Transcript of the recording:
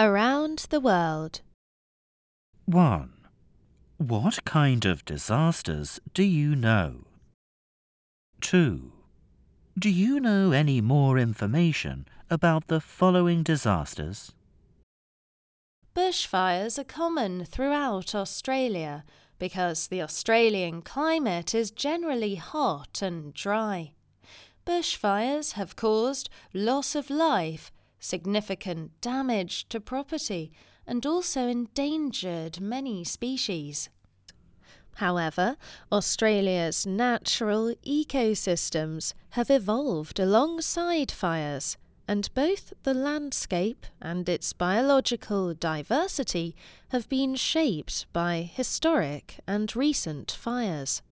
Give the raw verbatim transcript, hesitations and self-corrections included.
Around the world. one. What kind of disasters do you know? two. Do you know any more information about the following disasters? Bushfires are common throughout Australia because the Australian climate is generally hot and dry. Bushfires have caused loss of life, significant damage to property, and also endangered many species. However, Australia's natural ecosystems have evolved alongside fires, and both the landscape and its biological diversity have been shaped by historic and recent fires.